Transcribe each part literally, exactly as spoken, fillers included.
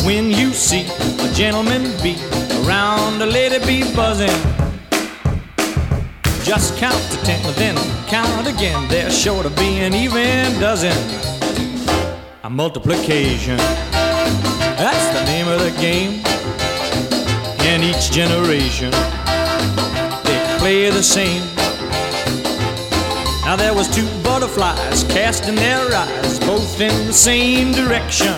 when you see a gentleman be around a lady be buzzing. Just count to ten, then count again. There's sure to be an even dozen. A multiplication, that's the name of the game. In each generation, they play the same. Now there was two butterflies casting their eyes, both in the same direction.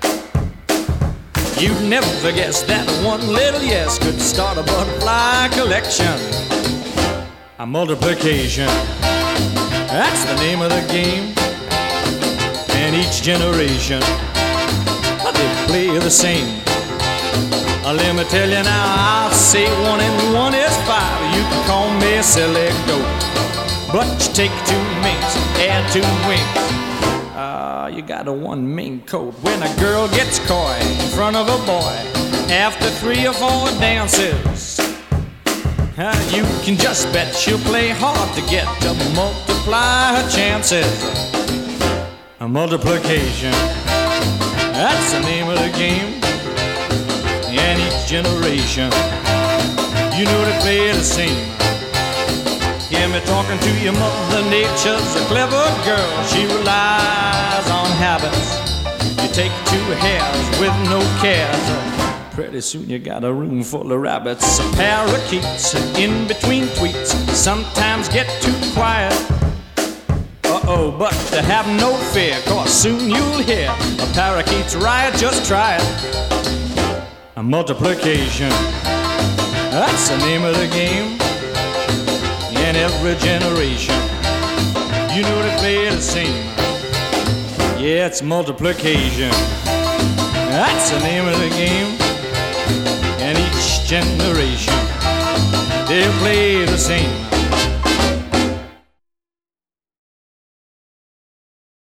You'd never guess that one little yes could start a butterfly collection. A multiplication, that's the name of the game. And each generation, they play the same. Uh, let me tell you now, I'll say one and one is five. You can call me a silly goat, but you take two minks, add two wings. Ah, uh, you got a one mink coat. When a girl gets coy in front of a boy after three or four dances, uh, you can just bet she'll play hard to get to multiply her chances. A multiplication, that's the name of the game. And each generation, you know they play the same. Hear me talking to you, Mother Nature's a clever girl. She relies on habits. You take two hairs with no cares. Pretty soon you got a room full of rabbits. Parakeets in between tweets sometimes get too quiet. Uh-oh, but to have no fear, cause soon you'll hear a parakeet's riot, just try it. A multiplication, that's the name of the game. In every generation, you know they play the same. Yeah, it's multiplication, that's the name of the game. And each generation, they'll play the same.